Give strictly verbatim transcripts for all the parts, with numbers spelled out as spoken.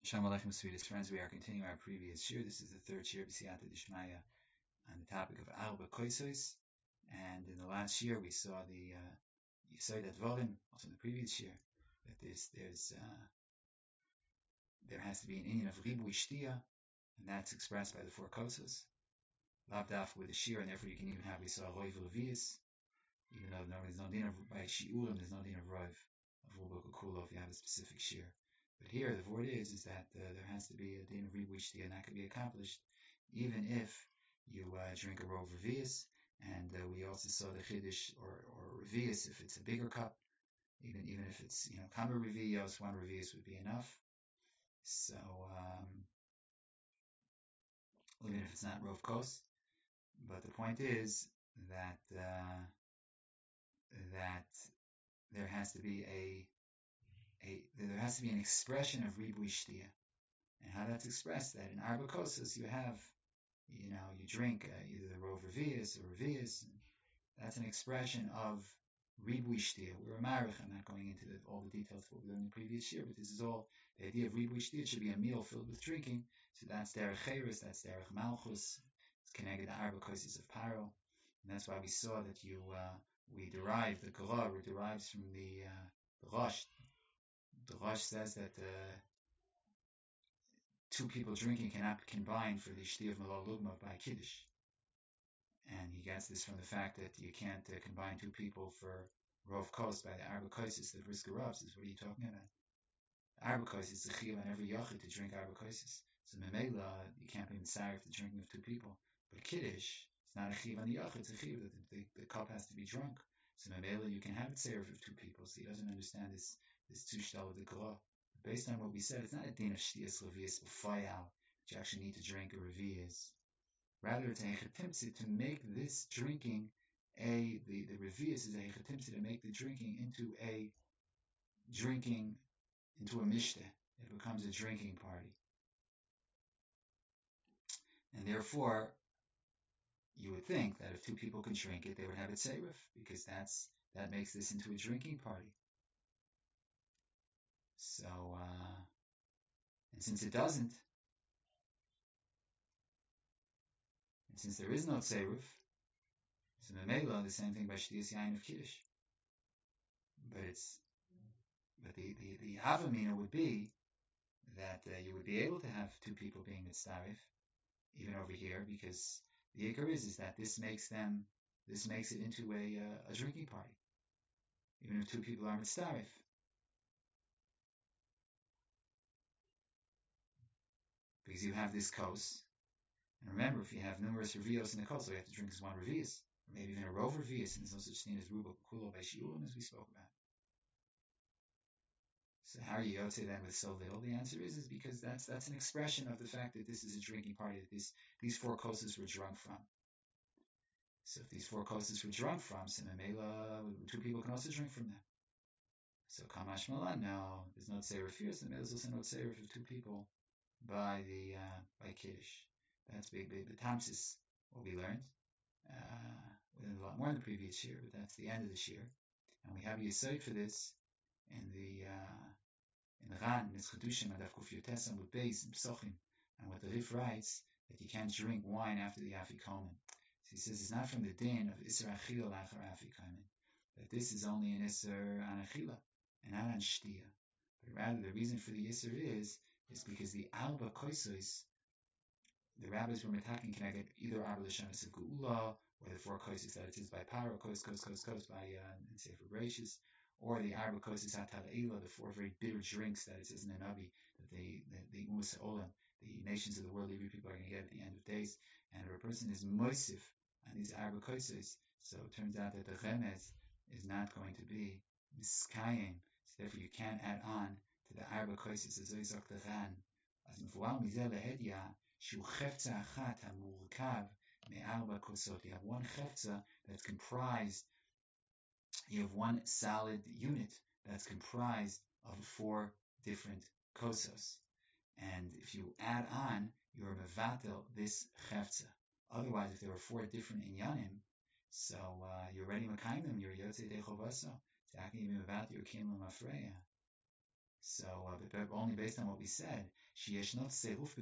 Shalom Aleichem, sweetest friends. We are continuing our previous shir. This is the third shir, B'siyata Dishmaya, on the topic of Arba Koisos. And in the last year, we saw the uh, Yisod Advarim, also in the previous year, that there's, there's uh, there has to be an Indian of Ribu Ishtiya, and that's expressed by the four kosos. Lavdaf with the shir, and therefore you can even have, we saw Roiv Levius, even though no, there's no din of, by Shiurim, there's no din of Roiv, of Rubo Kukulo, if you have a specific shir. But here, the word is, is that uh, there has to be a din of Ribu Ishtiya, and that can be accomplished even if you uh, drink a Rov Revius. And uh, we also saw the Chiddush or, or Revius, if it's a bigger cup, even even if it's, you know, Kama Revios, one Revius would be enough. So, um, even if it's not Rov Kos. But the point is that uh, that there has to be a, a there has to be an expression of Ribu Ishtiya. And how that's expressed, that in Arba Kosas you have, you know, you drink uh, either the Rov Revius or Revius. That's an expression of Ribu Ishtiya. We're a marich. I'm not going into the, all the details of what we learned in the previous year, but this is all the idea of Ribu Ishtiya. It should be a meal filled with drinking. So that's Derech Cheres, that's Derech Malchus. It's connected to Arba Kosas of Paro. And that's why we saw that you uh, we derive the Gra, it derives from the uh, the Rosh. The Rosh says that uh, two people drinking cannot be combined for the Shti of Malal Lugma by Kiddush. And he gets this from the fact that you can't uh, combine two people for Rov Kos by the Arba Kosis, the Brisker Ravs. Is what are you talking about? Arba Kosis is a chiyuv on every yachid to drink Arba Kosis. So Memela, you can't be sorry for the drinking of two people. But Kiddush, it's not a chiyuv on the yachid, it's a chiyuv that the, the, the cup has to be drunk. So Memela, you can have it served of two people. So he doesn't understand this this two shtal of the Gra. Based on what we said, it's not a din of Shtias Levius b'fayal, which you actually need to drink a Revius. Rather, it's a hechatimtzi to make this drinking a, the, the Revius is a hechatimtzi to make the drinking into a drinking, into a mishteh. It becomes a drinking party. And therefore, you would think that if two people can drink it, they would have it seirif, because that's, that makes this into a drinking party. So, uh, and since it doesn't, and since there is no seirif, so Memela, the same thing by Shtiyas Yain of Kiddush. But it's, but the, the, the Havamina would be that uh, you would be able to have two people being mitzarif, even over here, because the ikar is, is that this makes them, this makes it into a, uh, a drinking party, even if two people are mitzarif. Because you have this kos, and remember, if you have numerous revios in the kos, all you have to drink is one revius, or maybe even a rov revius, and there's no such thing as ruba kulo by shiurim, as we spoke about. So how are you yotze then with so little? The answer is, is because that's that's an expression of the fact that this is a drinking party, that these these four kosas were drunk from. So if these four kosas were drunk from, so Memela, two people can also drink from them. So Kamash Malan, no, there's no tseirif here, so there's also no tseirif of two people by the uh, by Kiddush. That's big, big. The Tamsis, what we learned. Uh, we learned a lot more in the previous year, but that's the end of this year. And we have a yesod for this in the uh, in the Ran, Mitzchadushim, Adaf Kufiyotesam, with Beis, Psochim, and what the Rif writes, that you can't drink wine after the Afikomen. So he says it's not from the din of Isser Achila Lachar Afikomen, that this is only an Isser an Achila, and not an Shtiya. But rather, the reason for the Isser is, is because the Alba Koisos, the rabbis were metaking connected either Arba L'Shemes of Geula, or the four Koisos that it is by Paro, Kos, Kos, Kos, Kos, by uh, Sefer Bereshis, or the Arba Kosis Hatal the four very bitter drinks that it says in the Navi that they, the, the Umas Olam, the nations of the world, every people are going to get at the end of days. And if a person is moisif on these Arba Kosis, so it turns out that the Remez is not going to be Miskayim, so therefore you can't add on to the Arba Kosis as Oizok the Ran. As Mfual Mizel Lehedya, Shu Chefza Achat HaMurkav Me'arba Kosot. You have one Chefza that's comprised, you have one solid unit that's comprised of four different kosos. And if you add on, you're mevatel this chefza. Otherwise, if there were four different inyanim, so uh, you're already makayim them, you're yotze dechovaso. It's actually mevatel your kim mafreya. So, uh, but only based on what we said, there's a tseiruf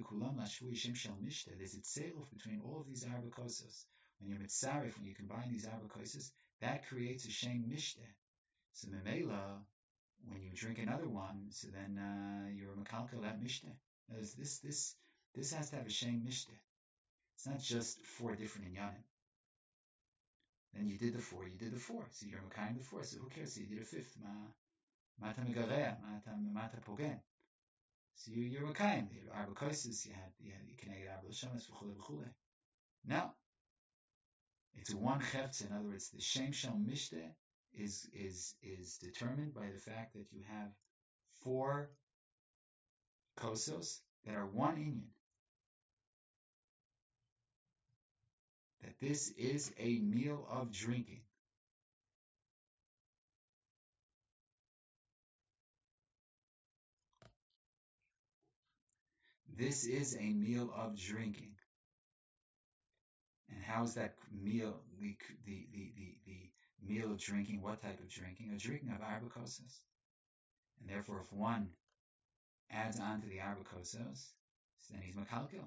between all of these arba kosos. When you're mitzaref, when you combine these arba kosos, that creates a shem mishteh. So memela, when you drink another one, so then uh, you're makalkel that mishteh. This this this has to have a shem mishteh. It's not just four different inyanim. Then you did the four, you did the four, so you're makayim the four. So who cares? So you did a fifth. Ma mata megareya, mata mata pogen. So you, you're makayim. The arba kosos, you had you had you connected arba l'shamas v'chule v'chule. Now it's one chefetz. In other words, the shem shel mishteh is is is determined by the fact that you have four kosos that are one inyan. That this is a meal of drinking. This is a meal of drinking. And how is that meal, the, the, the, the, the meal of drinking, what type of drinking? A drinking of arba kosos. And therefore, if one adds on to the arba kosos, then he's makalkel.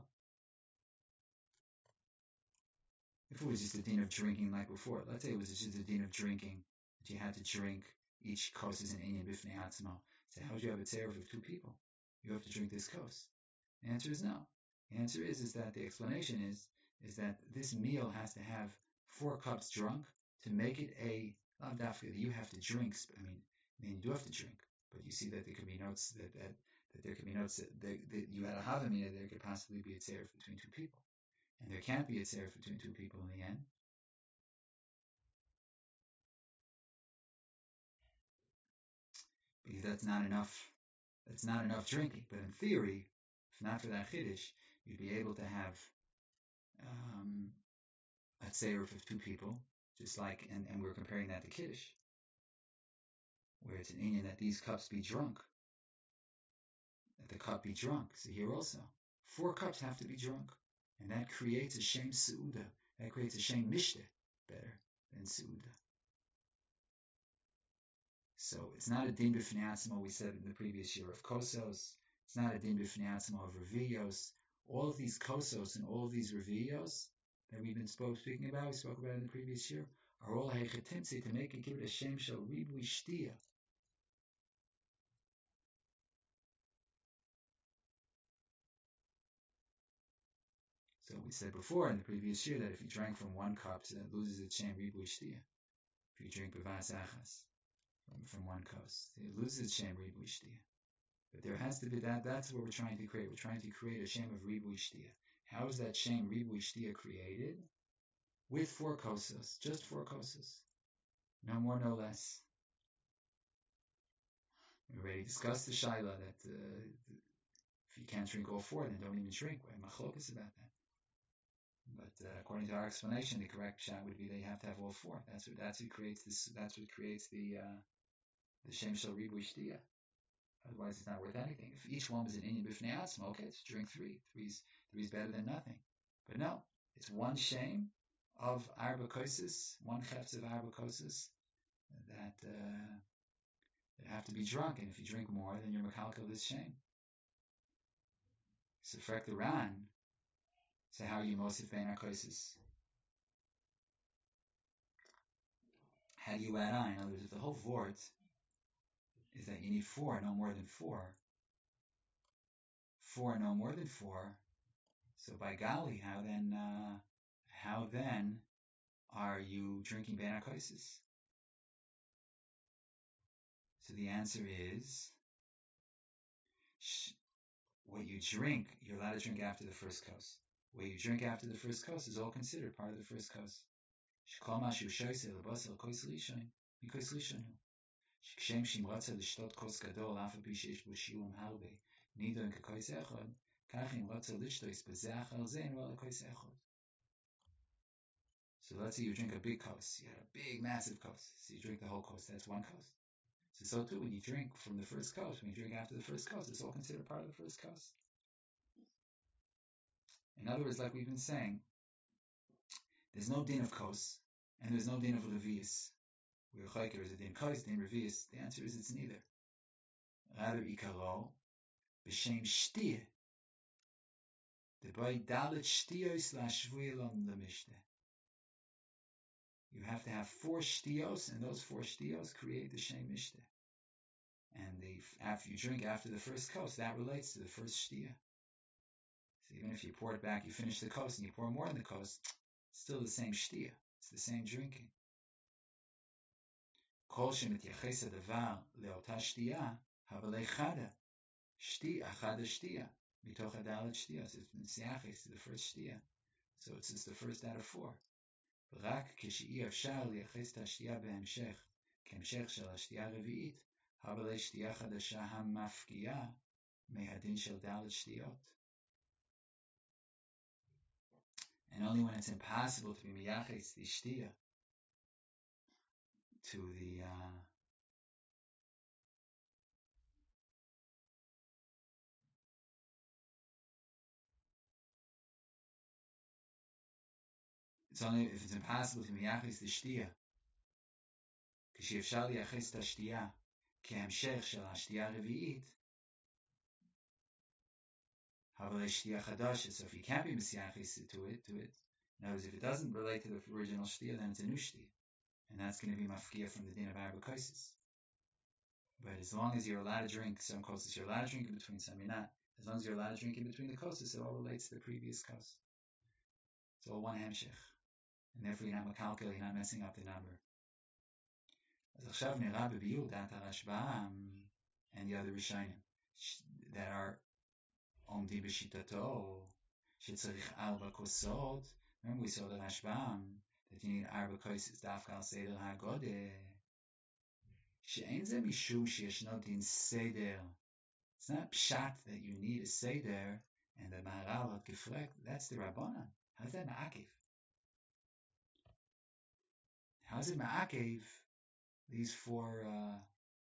If it was just a din of drinking like before, let's say it was just a din of drinking, that you had to drink, each kos is an inyan b'fnei atzmo. So how would you have a tzeiruf of two people? You have to drink this kos. The answer is no. The answer is, is that the explanation is, is that this meal has to have four cups drunk to make it a lav dafka that you have to drink. I mean, I mean, you do have to drink, but you see that there could be notes that that, that there could be notes that, that, that you had a havamina, there could possibly be a tzeiruf between two people, and there can't be a tzeiruf between two people in the end. Because that's not enough. That's not enough drinking. But in theory, if not for that chiddush, you'd be able to have um, a tzeiruf of two people, just like, and, and we're comparing that to kiddush, where it's an inyan that these cups be drunk, that the cup be drunk. So here also, four cups have to be drunk, and that creates a shem seuda. That creates a shem mishteh better than seuda. So it's not a din b'fnei atzmo, we said in the previous year, of kosos. It's not a din b'fnei atzmo of reviyos. All of these kosos and all of these reviyos that we've been spoke, speaking about, we spoke about in the previous year, are all heichetimtzi to make it give it a shem shel ribui shtia. So we said before in the previous year that if you drank from one cup, so it loses its shem ribui shtia. If you drink b'vas achas from, from one kos, it loses its shem ribui shtia. But there has to be that, that's what we're trying to create. We're trying to create a shem of ribui shtia. How is that shem ribui shtia created? With four kosos, just four kosos. No more, no less. We already discussed the shaila that uh, if you can't drink all four, then don't even drink. We're machlokas about that. But uh, according to our explanation, the correct shot would be that you have to have all four. That's what that's what creates this. That's what creates the uh, the shem shel ribui shtia. Otherwise, it's not worth anything. If each one was an inyan b'fnei atzmo, okay, let's drink three. Three's three's better than nothing. But no, it's one shem of arba kosos, one chefetz of arba kosos that uh, that have to be drunk. And if you drink more, then you're makalkel this shem. So frek the ran. So how are you mosif bein kosos? How do you add on? In other words, if the whole vort is that you need four, no more than four. Four, no more than four. So by golly, how then? Uh, how then are you drinking bein kosos? So the answer is, sh- what you drink, you're allowed to drink after the first kos. What you drink after the first kos is all considered part of the first kos. Shekol mashu shoyse lebasel kos lishoin, mikos lishonu. Shekshem shimratza l'shtot kos gadol afa pi sheish bo shilam harbe nidon kekos echad kachin ratza l'shtois b'zeach al zein v'ala kos echad. So let's say you drink a big kos. You had a big, massive kos. So you drink the whole kos. That's one kos. So, so too, when you drink from the first kos, when you drink after the first kos, it's all considered part of the first kos. In other words, like we've been saying, there's no din of kos, and there's no din of levius. Where chayker is a din kos, din revius. The answer is it's neither. rather ikaro, b'shem shtia. The by dalit shtios lashvuilon lemishte. You have to have four shtios, and those four shtios create the shem mishte. And the, after you drink after the first kos, that relates to the first shtia. So even if you pour it back, you finish the kos, and you pour more in the kos, it's still the same shtia. It's the same drinking. Kol shemityaches hadavar leota shtia havalei chada shtia chada shtia mitoch hadalet shtia. So it's mityaches to the first shtia. So it's just the first out of four. ורק כשאי אפשר לייחס את השתייה בהמשך, כהמשך של השתייה הרביעית, אבל שתייה חדשה המפקיעה מהדין של ד' שתיות. And only when it's impossible to be miyachis the shtiya to the uh, it's only if it's impossible to be miyachis the shtiya, כשאפשר לייחס את השתייה כהמשך של השתייה הרביעית, אבל שתייה חדשה. So if you can't be miyachis to it, to it, in other words, if it doesn't relate to the original shtiya, then it's a new shtiya. And that's going to be mafkiya from the din of arba kosis. But as long as you're allowed to drink some kosis, you're allowed to drink in between some, you're not. As long as you're allowed to drink in between the kosis, it all relates to the previous kos. It's all one hemshech. And therefore you're not makalkel, you're not messing up the number. אז עכשיו נראה בביור דעת הרשב"ם and the other Rishonim that are עומדים בשיטתו שצריך ארבע כוסות. Remember we saw the Rashbam that you need ארבע כוסות דווקא על סדר הגודל. שאין זה משום שישנו דין סדר. It's not pshat that you need a seder and the Maharal had gefragt. That's the Rabbanan. How's that ma'akev? How's it ma'akev? These four uh,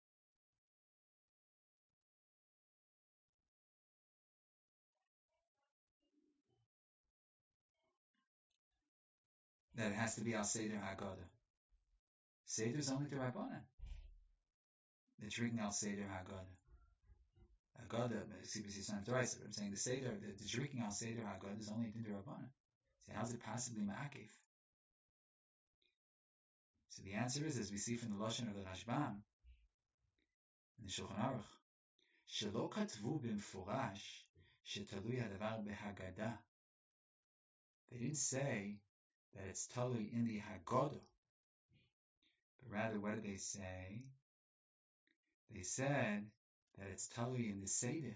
that it has to be al seder haggadah. Seder is only the Rabbanan. They're drinking al seder haggadah. Haggadah, see, I'm saying the seder, the, the drinking al seder haggadah is only the Rabbanan. So how's it possibly ma'akev? So the answer is, as we see from the Lashon of the Rashbam in the Shulchan Aruch, שלא כתבו במפורש שתלוי הדבר בהגדה. They didn't say that it's totally in the Haggadah, but rather what did they say? They said that it's totally in the Seder.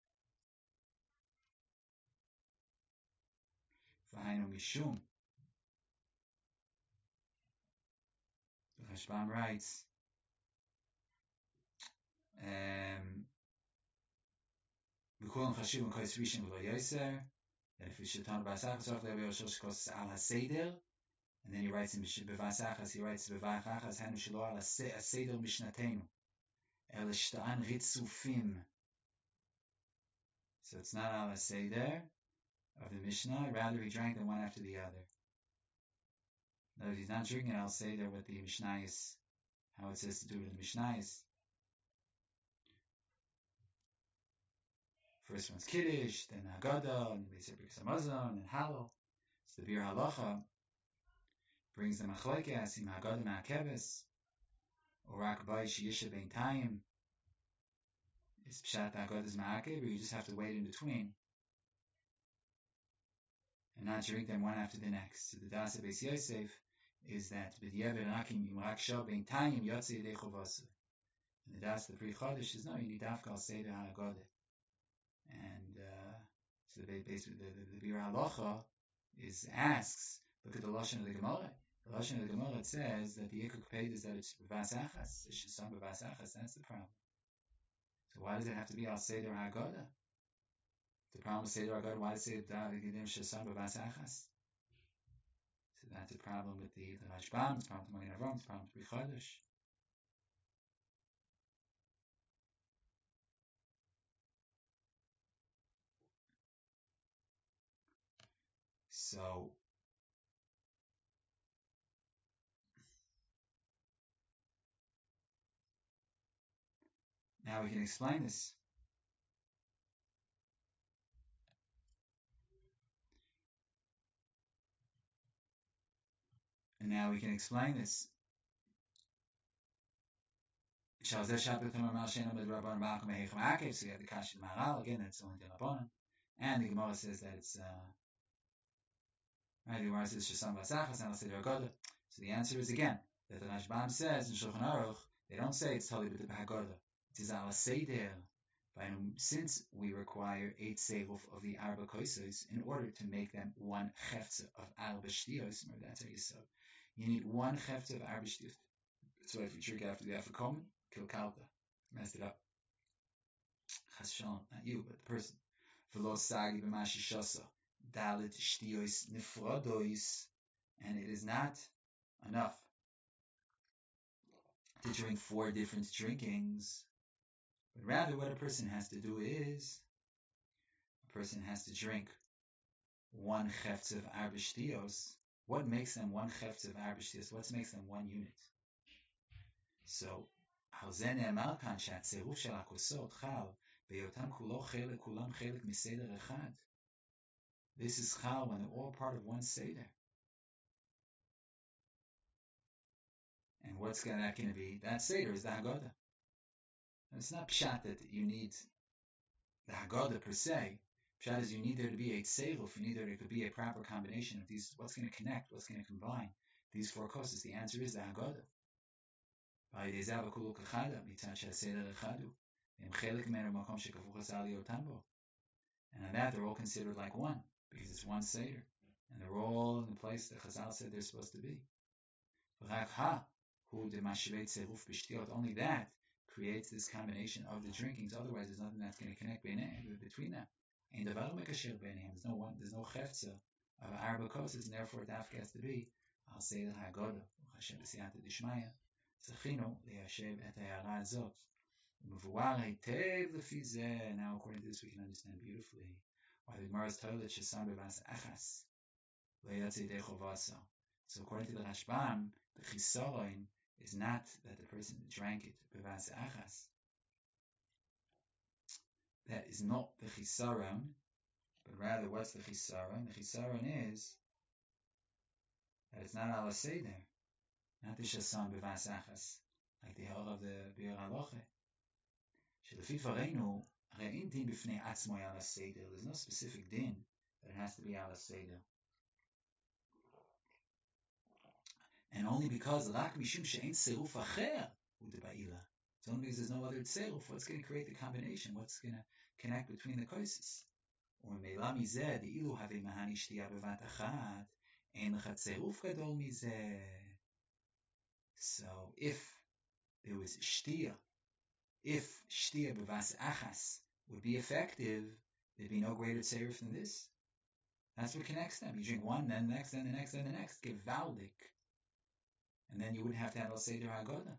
V'hainu mishum. The Rashbam writes, um, v'kulam chashiv and kois rishon v'lo yoser, that if we should turn b'asachas off le'avei oshel shkos al ha-seder, and then he writes in b'vasachas, he writes b'vachachas hanu shelo al ha-seder mishnatenu, el shta'an ritzufim. So it's not al ha-seder of the Mishnah, rather he drank them one after the other. In other words, he's not drinking al seder with the Mishnayos, how it says to do it in the Mishnayos. First one's Kiddush, then Haggadah, and they say Birkas Hamazon, and Halal. So the Bir Halacha brings the Machlokes, im Haggadah Ma'akeves, or Rak Baish Yisha Bein Tayim. Is Pshat Haggadah's Ma'akev, or you just have to wait in between and not drink them one after the next. So the Das of Beis Yosef is that B'diavad Rakim Im Rak Shah Bein Tayim Yotze Yedei Chovasu. And the Das of the Pri Chodesh is no, you need Dafka Al Seder Haggadah. And uh, so the basically the, the, the Bir Halacha is asks, look at the Lashon of the Gemara. The Lashon of the Gemara, it says that the Yekuk Paid is that it's B'vasachas. It's Shesam B'vasachas. That's the problem. So why does it have to be Al Seder Haggadah? The problem with Seder Haggadah, why does it say Shesam B'vasachas? So that's a problem with the, the Rashbam, it's a problem with Magen Avraham, it's a problem with Pri Chodesh. So, Now we can explain this. And now we can explain this. So we have the Maharal, again, that's only the Rabbanan. And the Gemara says that it's, uh, right, the Gemara says Shesam Vasachas and Seder Haggadah. So the answer is again, that the Rashbam says in Shulchan Aruch, they don't say it's Tali B'Tip Haggadah. It is Ala Seder. Since we require eight seiruf of the Arba Koisos in order to make them one chefza of Arba Shtiyos, remember that's how you said. You need one chefza of Arba Shtiyos. So if you drink after the Afikomen, kill Kalpa. Messed it up. Chas Shalom, not you, but the person. V'lo sagi b'mashi shasa, dalit shtiyos nifradois, and it is not enough to drink four different drinkings, but rather what a person has to do is, a person has to drink one chefz of arba shtiyos. What makes them one chefz of arba shtiyos? What makes them one unit? So, this is chal when they're all part of one seder. And what's that going to be? That seder is the Haggadah. It's not pshat that you need the Haggadah per se. Pshat is you need there to be a seiruf, you need there to be a proper combination of these. What's going to connect? What's going to combine these four kosses? The answer is the Haggadah. And on that, they're all considered like one, because it's one Seder. And they're all in the place that Chazal said they're supposed to be. Only that creates this combination of the drinkings. Otherwise, there's nothing that's going to connect between them. There's no one, there's no chefza of arba kosses, and therefore it has to be, I'll say the Haggadah, זכינו ליישב את ההערה הזאת. ומבואר היטב לפי זה, now according to this we can understand beautifully why the Gemara's told that ששם בבאס אחס לא יצא ידי חובסו. So according to the Rashbam, the chisaron is not that the person drank it bebas achas. That is not the chisaron, but rather what's the chisaron? The chisaron is that it's not ala seder. Not the shasam bevas achas, like the halacha of the Bir Halacha. Shelefi fareinu, re'in din b'fnei atzmoi ala seder. There's no specific din that it has to be ala seder. And only because rak mishum she'ein seruf acher u'deba'ila. It's only because there's no other seruf. What's going to create the combination? What's going to connect between the koises? וממילא מזה, דאילו הווה מהני שתייה בבת אחת, אין לך צירוף גדול מזה. So if there was shtia, if shtia bevas achas would be effective, there'd be no greater tzeruf than this. That's what connects them. You drink one, then the next, then the next, then the next. Gevaldik. And then you wouldn't have to have a Seder Haggadah.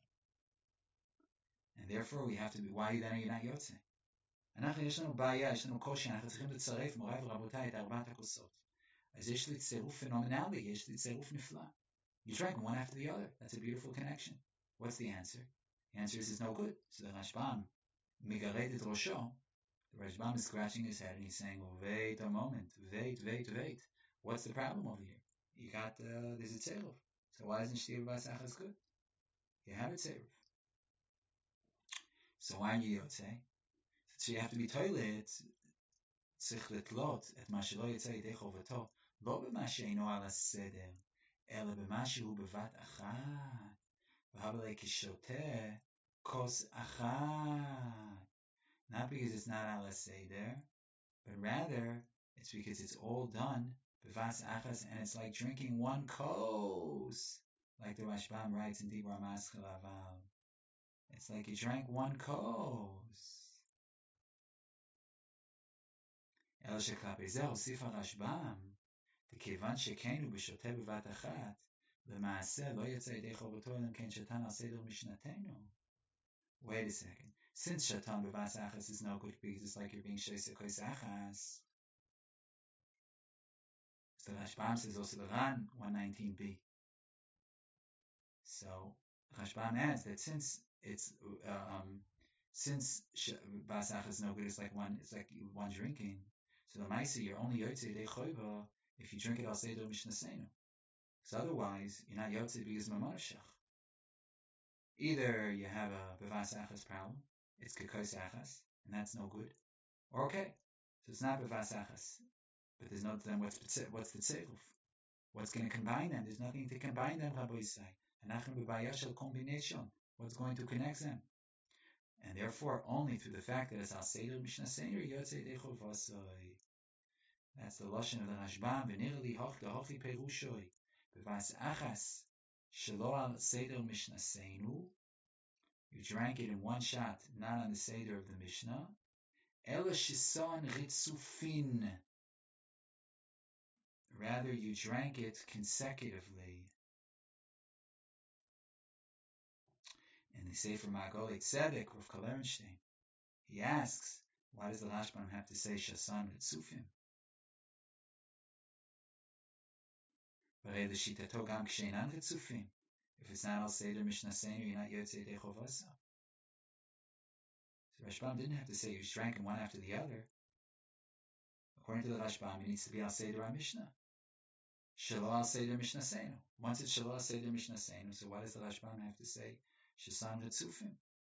And therefore we have to be, why then are you not yotze? אנחנו יש לנו בעיה, יש לנו קושי, אנחנו צריכים לצרף, מוריי ורבותיי, את ארבעת הכוסות. אז יש לי צירוף פנומנלי, יש לי צירוף נפלא. You drank one after the other. That's a beautiful connection. What's the answer? The answer is it's no good. So the Rashbam, migaret et rosho, the Rashbam is scratching his head and he's saying, well, wait a moment, wait, wait, wait. What's the problem over here? You got, uh, there's a tzeruf. So why isn't shtir b'asachas good? You have a tzeruf. So why are you yotze? So you have to be toilet, tzich letlot, et ma shelo yotze yidei chovato, lo b'ma she'eino ala seder, אלא במה שהוא בבת אחת, והבלי כשותה כוס אחת. Not because it's not ala seder, but rather it's because it's all done bevas achas, and it's like drinking one kos, like the Rashbam writes in Dibra Maschel Aval. It's like you drank one kos. אלא שכלפי זה הוסיף הרשב"ם, וכיוון שכן הוא בשותה בבת אחת, למעשה לא יצא ידי חובתו אלא כן שתן על סדר משנתנו. Wait a second. Since shatan bevas achas is no good because it's like you're being shoseh kos achas. So Rashbam says also the Ran one nineteen b. So Rashbam adds that since it's um since Basach is no good, it's like one, it's like one drinking. So the Maisa, you're only Yotze de Choiva if you drink it al Seder Mishnasenu. Because otherwise, you're not Yotze because Mamarashach. Either you have a Bevas Achas problem, it's Kekos Achas, and that's no good. Or okay, so it's not Bevas Achas, but there's no, then what's, what's the Tzeruf? What's going to combine them? There's nothing to combine them, Rabbi Yisai. Anachim b'bayah shel combination. What's going to connect them? And therefore, only through the fact that it's al seder mishnah seir yotzei dechol vasoi. That's the lashon of the Rashbam. V'nirli hoch dehochi perushoi b'vas achas shelo al seder mishnah seinu. You drank it in one shot, not on the seder of the mishnah. Ela shisan ritzufin. Rather, you drank it consecutively. In the Sefer Magoli Tzedek, Rav Kalernstein, he asks, why does the Rashbam have to say Shasan Ritzufim? If it's not al Seder Mishnah Seinu, you're not Yotzei Dechovasa. So Rashbam didn't have to say you drank them one after the other. According to the Rashbam, it needs to be al Seder Mishnah. Shelo al Seder Mishnah Seinu. Once it's Shelo al Seder Mishnah Seinu, so why does the Rashbam have to say Shasan Ritzufim?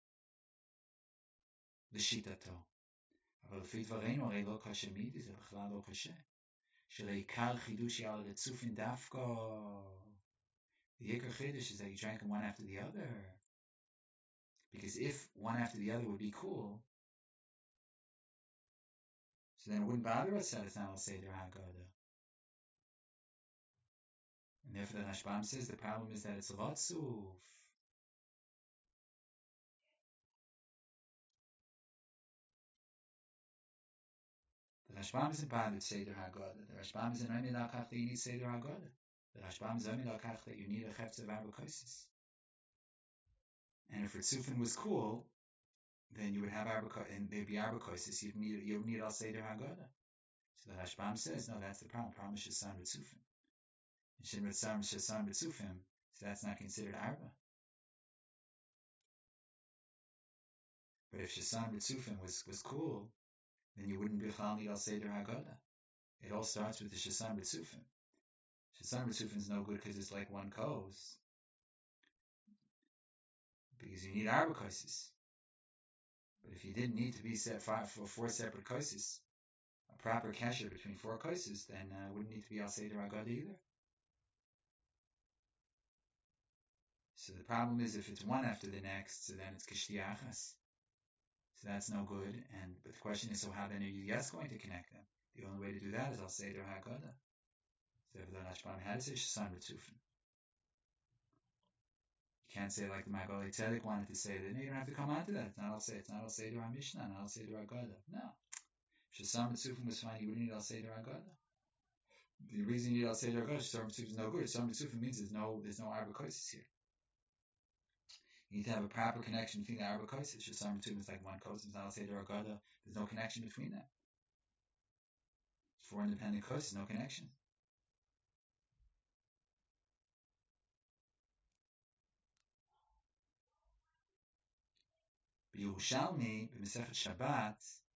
לשיטתו. אבל לפי דברינו הרי לא קשה מידי, זה בכלל לא קשה. שלעיקר חידוש יהיה על רצופין דווקא. The Yikar Chiddush is that you drank them one after the other. Because if one after the other would be cool, so then it wouldn't bother us that it's not al Seder HaGada. And therefore the Rashbam says the problem is that it's Ratzuf. The Rashbam isn't bothered Seder HaGada. The Rashbam isn't only lakach that you need Seder HaGada. The Rashbam is only lakach that you need a chefetz of arbakosis. And if Ritzufin was cool, then you would have arbakosis, and there'd be arbakosis. You'd need you would need al Seder HaGada. So the Rashbam says, no, that's the problem. The problem is Shasan Ritzufin. And Shin Ritzam Shasan Ritzufim, so that's not considered arba. But if Shasan Ritzufim was was cool, then you wouldn't be chal need al Seder HaGada. It all starts with the Shasan Ritzufim. Shasan Ritzufim is no good because it's like one kos. Because you need arba koses. But if you didn't need to be set five for four separate koses, a proper kasher between four koses, then uh, it wouldn't need to be al Seder HaGada either. So the problem is if it's one after the next, so then it's kishtiachas. So that's no good. And but the question is, so how then are you yes going to connect them? The only way to do that is al Seder HaGada. So if the Rashbam had to say Shasan Ritzufim. You can't say like the Magoli Tzedek wanted to say that. No, you don't have to come on to that. It's not al Seder. It's not al Seder HaMishnah. Not al Seder HaGada. No. If Shasan Ritzufim was fine, you wouldn't need al Seder HaGada. The reason you need al Seder HaGada, Shasan Ritzufim is no good. Shasan Ritzufim means there's no there's no arbakosis here. You need to have a proper connection between the arbakosis. Shasan Ritzufim is like one kos. It's not al Seder HaGada. There's no connection between them. Four independent kos, no connection. Yerushalmi, b'Mesechet Shabbat,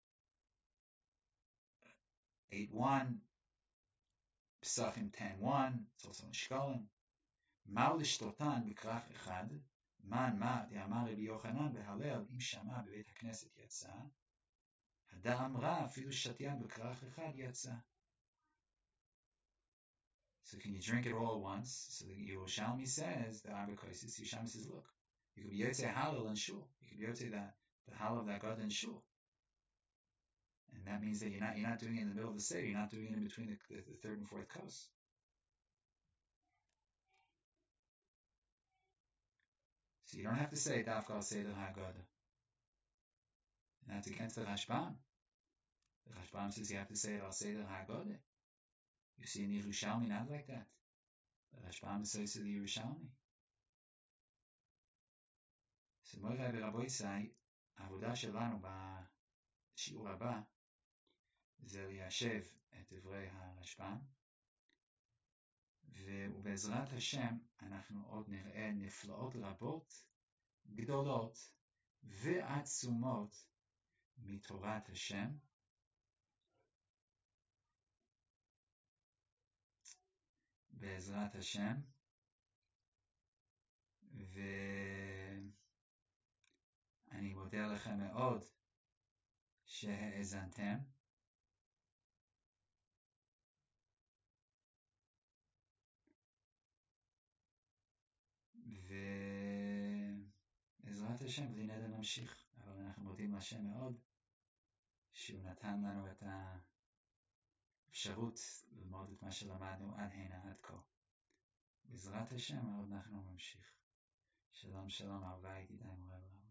eight one, Pesachim ten one, it's also in Shkolim. Mal l'shtotan b'krach echad, man ma de'amar Rabbi Yochanan b'Hallel im shama b'Beit HaKnesset yatsa, hada amra afilu shatyan b'krach echad yatsa. So can you drink it all at once? So the Yerushalmi says, the arbakosis, Yerushalmi says, look, you could be Yotzei Hallel and Shul. You could be Yotzei the, the Hallel of that God and Shul. And that means that you're not, you're not doing it in the middle of the Seder. You're not doing it in between the, the, the third and fourth kos. So you don't have to say Dafka al Seder HaGada. And that's against the Rashbam. The Rashbam says you have to say it al Seder HaGada. You see in the Yerushalmi not like that. The Rashbam says to the Yerushalmi. So Morai B'Rabbi Yisai, העבודה שלנו בשיעור הבא זה ליישב את דברי הרשב"ם, ובעזרת השם אנחנו עוד נראה נפלאות רבות גדולות ועצומות מתורת השם, בעזרת השם, ואני מודה לכם מאוד שהאזנתם, ובעזרת השם בלי נדר נמשיך, אבל אנחנו מודים להשם מאוד שהוא נתן לנו את האפשרות ללמוד את מה שלמדנו עד הנה עד כה. בעזרת השם עוד אנחנו נמשיך. שלום שלום אהוביי ידידיי מורי ורבותיי.